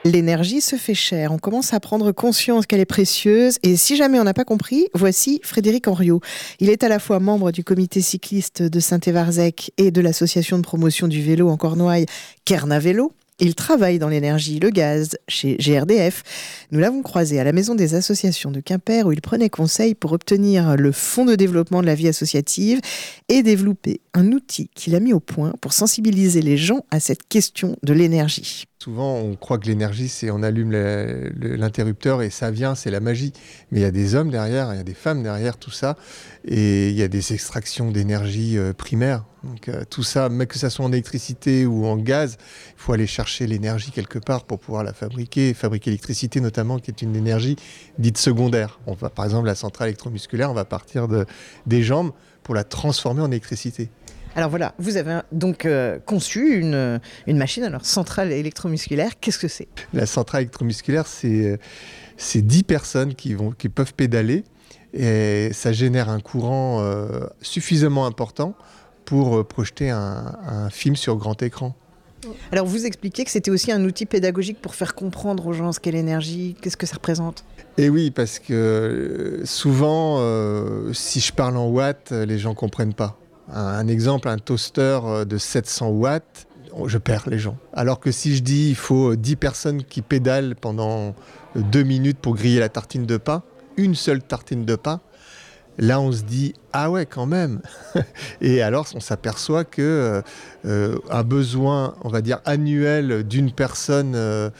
L'énergie se fait chère, on commence à prendre conscience qu'elle est précieuse et si jamais on n'a pas compris, voici Frédéric Henriot. Il est à la fois membre du comité cycliste de Saint-Évarzec et de l'association de promotion du vélo en Cornouailles, Kerna Vélo. Il travaille dans l'énergie, le gaz, chez GRDF. Nous l'avons croisé à la Maison des associations de Quimper où il prenait conseil pour obtenir le fonds de développement de la vie associative et développer un outil qu'il a mis au point pour sensibiliser les gens à cette question de l'énergie. Souvent, on croit que l'énergie, c'est on allume l'interrupteur et ça vient, c'est la magie. Mais il y a des hommes derrière, il y a des femmes derrière tout ça. Et il y a des extractions d'énergie primaire. Donc tout ça, mais que ça soit en électricité ou en gaz, il faut aller chercher l'énergie quelque part pour pouvoir la fabriquer. Fabriquer l'électricité notamment, qui est une énergie dite secondaire. Par exemple, la centrale électromusculaire, on va partir des jambes pour la transformer en électricité. Alors voilà, vous avez donc conçu une machine, alors centrale électromusculaire, qu'est-ce que c'est ? La centrale électromusculaire, c'est 10 personnes qui peuvent pédaler et ça génère un courant suffisamment important pour projeter un film sur grand écran. Alors vous expliquez que c'était aussi un outil pédagogique pour faire comprendre aux gens ce qu'est l'énergie, qu'est-ce que ça représente ? Et oui, parce que souvent, si je parle en watts, les gens ne comprennent pas. Un exemple, un toaster de 700 watts, je perds les gens. Alors que si je dis il faut 10 personnes qui pédalent pendant 2 minutes pour griller la tartine de pain, une seule tartine de pain, là on se dit ah ouais quand même. Et alors on s'aperçoit que un besoin, on va dire annuel d'une personne,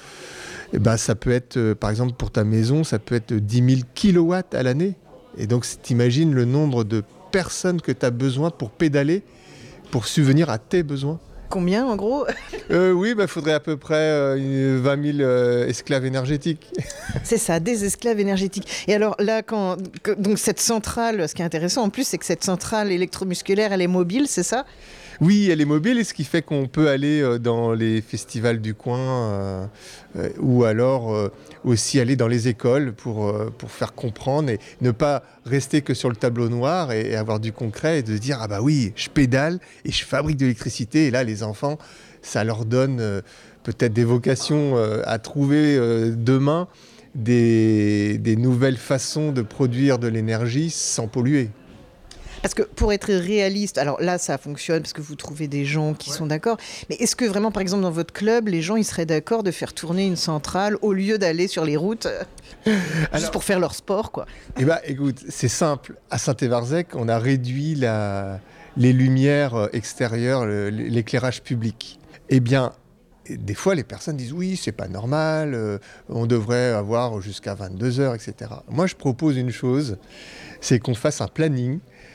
ça peut être par exemple pour ta maison, ça peut être 10 000 kilowatts à l'année. Et donc t'imagines le nombre de personnes que tu as besoin pour pédaler, pour subvenir à tes besoins. Combien en gros ? Oui, faudrait à peu près 20 000 esclaves énergétiques. C'est ça, des esclaves énergétiques. Et alors là, donc cette centrale, ce qui est intéressant en plus, c'est que cette centrale électromusculaire, elle est mobile, c'est ça ? Oui, elle est mobile, et ce qui fait qu'on peut aller dans les festivals du coin ou alors aussi aller dans les écoles pour faire comprendre et ne pas rester que sur le tableau noir et avoir du concret et de se dire « Ah bah oui, je pédale et je fabrique de l'électricité ». Et là, les enfants, ça leur donne peut-être des vocations à trouver demain des nouvelles façons de produire de l'énergie sans polluer. Parce que pour être réaliste, alors là ça fonctionne parce que vous trouvez des gens qui sont d'accord, mais est-ce que vraiment par exemple dans votre club, les gens ils seraient d'accord de faire tourner une centrale au lieu d'aller sur les routes juste pour faire leur sport quoi ? Écoute, c'est simple, à Saint-Évarzec on a réduit les lumières extérieures, l'éclairage public. Des fois, les personnes disent « oui, c'est pas normal, on devrait avoir jusqu'à 22h, etc. » Moi, je propose une chose, c'est qu'on fasse un planning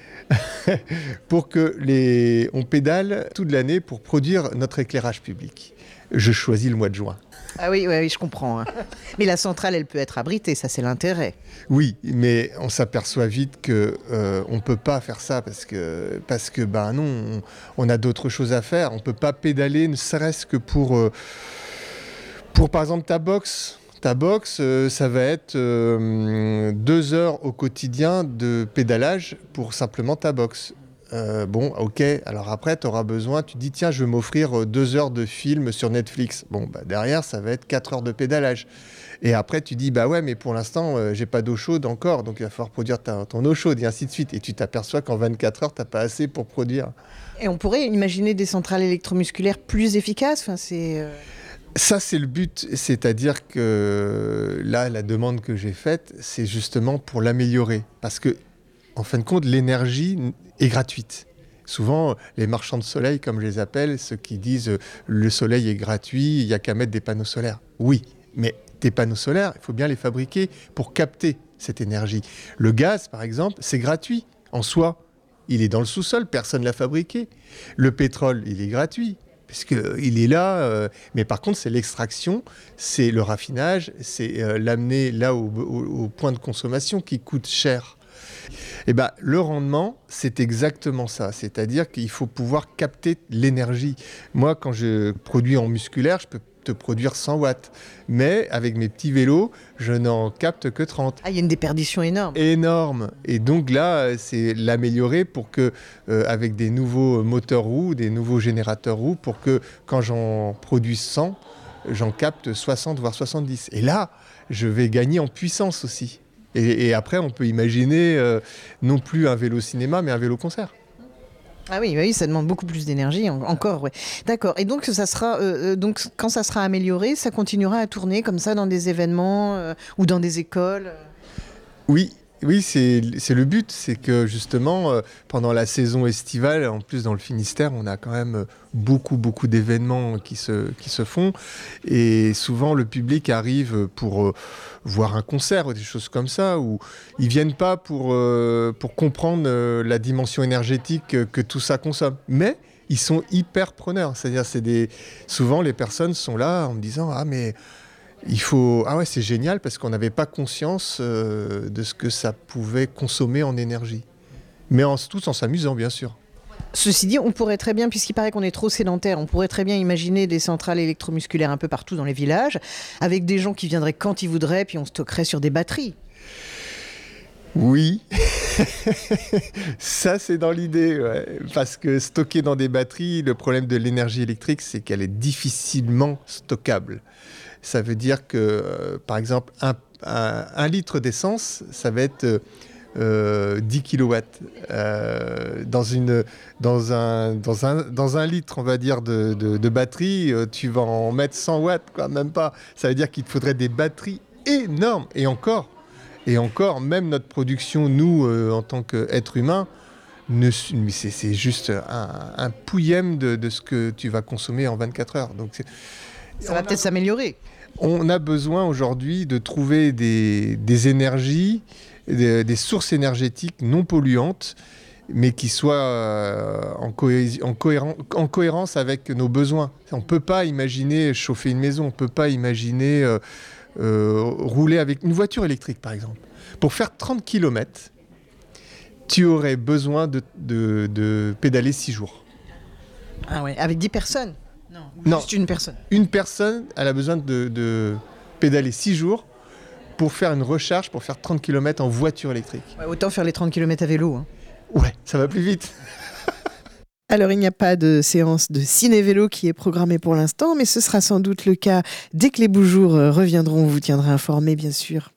pour que on pédale toute l'année pour produire notre éclairage public. Je choisis le mois de juin. Ah oui, je comprends. Mais la centrale, elle peut être abritée, ça c'est l'intérêt. Oui, mais on s'aperçoit vite que on peut pas faire ça parce que non, on a d'autres choses à faire. On peut pas pédaler, ne serait-ce que pour par exemple ta box. Ta box, ça va être 2 heures au quotidien de pédalage pour simplement ta box. Ok, alors après, tu auras besoin, tu te dis, tiens, je vais m'offrir 2 heures de film sur Netflix. Derrière, ça va être 4 heures de pédalage. Et après, tu dis, bah ouais, mais pour l'instant, j'ai pas d'eau chaude encore, donc il va falloir produire ton eau chaude, et ainsi de suite. Et tu t'aperçois qu'en 24 heures, t'as pas assez pour produire. Et on pourrait imaginer des centrales électromusculaires plus efficaces, Ça, c'est le but, c'est-à-dire que là, la demande que j'ai faite, c'est justement pour l'améliorer. Parce que, en fin de compte, l'énergie est gratuite. Souvent, les marchands de soleil, comme je les appelle, ceux qui disent le soleil est gratuit, il n'y a qu'à mettre des panneaux solaires. Oui, mais des panneaux solaires, il faut bien les fabriquer pour capter cette énergie. Le gaz, par exemple, c'est gratuit en soi. Il est dans le sous-sol, personne ne l'a fabriqué. Le pétrole, il est gratuit. Parce qu'il est là, mais par contre, c'est l'extraction, c'est le raffinage, c'est l'amener là au point de consommation qui coûte cher. Le rendement, c'est exactement ça. C'est-à-dire qu'il faut pouvoir capter l'énergie. Moi, quand je produis en musculaire, je peux te produire 100 watts. Mais avec mes petits vélos, je n'en capte que 30. Ah, il y a une déperdition énorme. Énorme. Et donc là, c'est l'améliorer pour que, avec des nouveaux moteurs roues, des nouveaux générateurs roues, pour que quand j'en produis 100, j'en capte 60 voire 70. Et là, je vais gagner en puissance aussi. Et après, on peut imaginer non plus un vélo cinéma, mais un vélo concert. Ah oui, oui, ça demande beaucoup plus d'énergie encore. Ouais. D'accord. Et donc, ça sera, donc, quand ça sera amélioré, ça continuera à tourner comme ça dans des événements ou dans des écoles. Oui, oui, c'est le but. C'est que justement, pendant la saison estivale, en plus dans le Finistère, on a quand même beaucoup d'événements qui se font. Et souvent, le public arrive pour voir un concert ou des choses comme ça, où ils viennent pas pour comprendre la dimension énergétique que tout ça consomme. Mais ils sont hyper preneurs. C'est-à-dire, souvent, les personnes sont là en me disant « Ah, mais... Ah ouais, c'est génial parce qu'on n'avait pas conscience de ce que ça pouvait consommer en énergie. Mais tout en s'amusant, bien sûr. Ceci dit, on pourrait très bien, puisqu'il paraît qu'on est trop sédentaire, on pourrait très bien imaginer des centrales électromusculaires un peu partout dans les villages, avec des gens qui viendraient quand ils voudraient, puis on stockerait sur des batteries. Oui, ça c'est dans l'idée, ouais. Parce que stocker dans des batteries, le problème de l'énergie électrique, c'est qu'elle est difficilement stockable. Ça veut dire que, par exemple, un litre d'essence, ça va être 10 kilowatts. Dans un litre, on va dire, de batterie, tu vas en mettre 100 watts, quoi, même pas. Ça veut dire qu'il te faudrait des batteries énormes. Et encore, même notre production, nous, en tant qu'êtres humains, c'est juste un pouillème de ce que tu vas consommer en 24 heures. Donc ça va peut-être s'améliorer. On a besoin aujourd'hui de trouver des énergies, des sources énergétiques non polluantes, mais qui soient en cohérence avec nos besoins. On ne peut pas imaginer chauffer une maison, on ne peut pas imaginer rouler avec une voiture électrique, par exemple. Pour faire 30 km, tu aurais besoin de pédaler 6 jours. Ah ouais, avec 10 personnes? Non, juste une personne. Une personne, elle a besoin de pédaler 6 jours pour faire une recharge, pour faire 30 km en voiture électrique. Ouais, autant faire les 30 km à vélo. Hein. Ouais, ça va plus vite. Alors, il n'y a pas de séance de ciné-vélo qui est programmée pour l'instant, mais ce sera sans doute le cas dès que les beaux jours reviendront. On vous tiendra informé, bien sûr.